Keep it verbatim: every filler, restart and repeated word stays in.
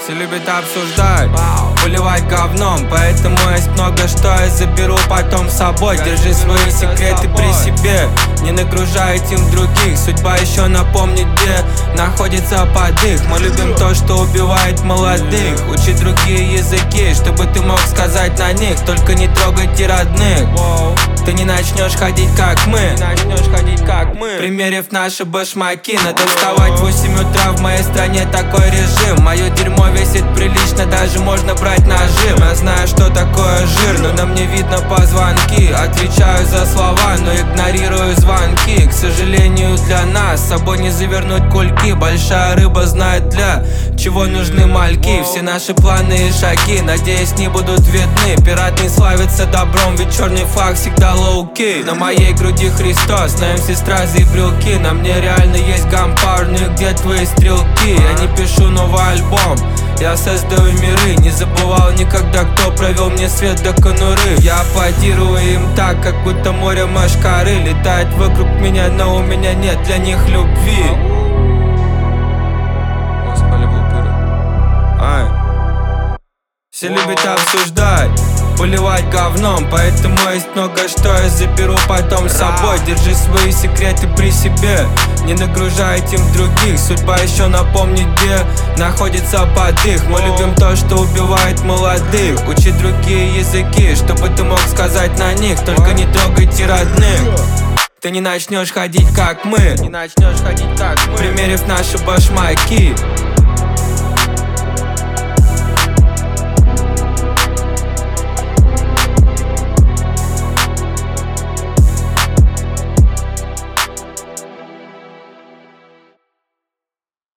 Все любят обсуждать, поливать говном, поэтому есть много, что я заберу потом с собой. Держи свои секреты при себе, не нагружай этим других. Судьба еще напомнит, где находится подых. Мы любим то, что убивает молодых. Учи другие языки, чтобы ты мог сказать на них. Только не трогайте родных. Ты не начнешь ходить как мы, начнешь ходить как мы. Примерив наши башмаки, надо вставать в восемь утра. В моей стране такой режим. Мое дерьмо весит прилично, даже можно брать нажим. Я знаю, что такое жир, но на мне видно позвонки. Отвечаю за слова, но игнорирую звонки. К сожалению для нас, с собой не завернуть кульки. Большая рыба знает, для чего нужны мальки. Все наши планы и шаги, надеюсь, не будут видны. Пират не славится добром, ведь черный флаг всегда лоу-ки. На моей груди Христос, на эм си стразы и брелки. На мне реально есть ганпауэр, ну и где твои стрелки? Я не пишу новый альбом, я создаю миры. Не забывал никогда, кто провел мне свет до конуры. Я аплодирую им так, как будто море машкары летает вокруг меня, но у меня нет для них любви. Все любят обсуждать, поливать говном, поэтому есть много, что я заберу потом с собой. Держи свои секреты при себе, не нагружай этим других. Судьба еще напомнит, где находится подых. Мы любим то, что убивает молодых. Учи другие языки, чтобы ты мог сказать на них. Только не трогайте родных. Ты не начнешь ходить как мы, не начнешь ходить как мы. Примерив наши башмаки.